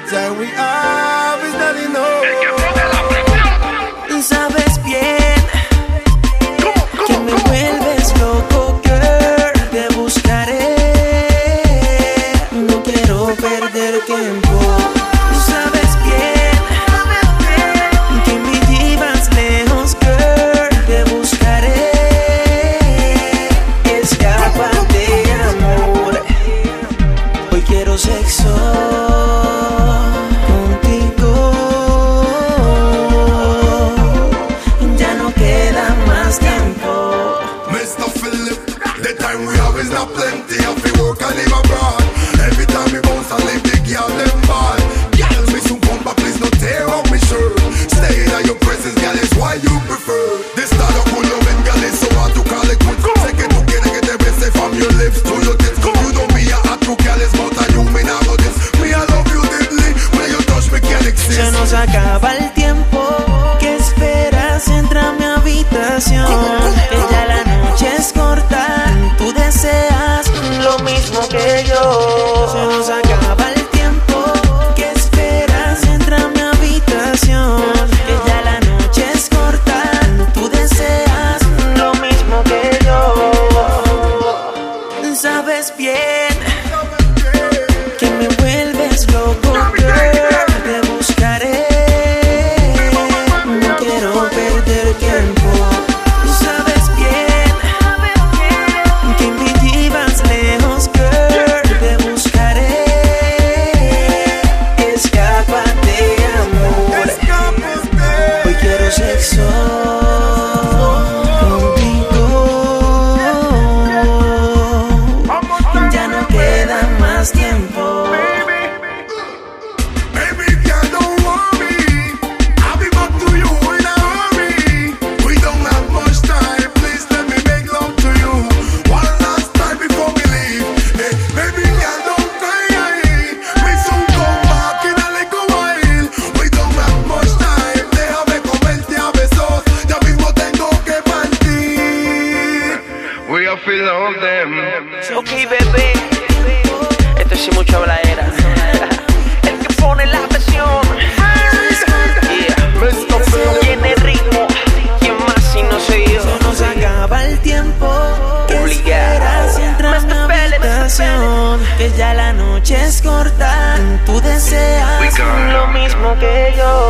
time we have is not enough. Sabes bien que me vuelves loco, girl. Te buscaré, no quiero perder tiempo. Sabes bien que me llevas lejos, girl. Te buscaré, escápate, amor. Hoy quiero sexo contigo. Ya no queda más tiempo. Mr. Philip, the time we have is not plenty. If we work and live abroad, every time we bounce and leave the girl them bad. Girl, me soon come back, please no tear up me shirt. Stay in your presence, girl, is why you prefer. This style of cool loving, girl, is so hard to call it quits. Second to get the best from your lips to your tits. You don't be a hot true girl, it's more than you mean I know this. Me, I love you deeply, when you touch me can't exist. Se nos acaba el tiempo. ¿Qué esperas? Entra a mi habitación. Que ya la noche es corta. Tú deseas lo mismo que yo. Se nos acaba el tiempo. ¿Qué esperas? Entra a mi habitación. Que ya la noche es corta. Tú deseas lo mismo que yo. Sabes bien que me vuelves loco, girl. Te buscaré, no quiero perder tiempo. Sabes bien que me llevas lejos, girl. Te buscaré, escápate, amor. Hoy quiero sexo contigo. Ya no queda más tiempo. Baby girl, don't worry, I'll be back to you in a hurry. We don't have much time, please let me make love to you one last time before we leave. Hey, baby girl, don't cry, we soon come back in a little while. We don't have much time, déjame comerte a besos, ya mismo tengo que partir. We are feeling all them. Ok, bebé, esto es sin mucha habladera. El que pone la presión, tiene ritmo. ¿Quién más si no soy yo? Se nos acaba el tiempo. Obligado. Entra en mi habitación. Que ya la noche es corta. Tú deseas lo mismo que yo.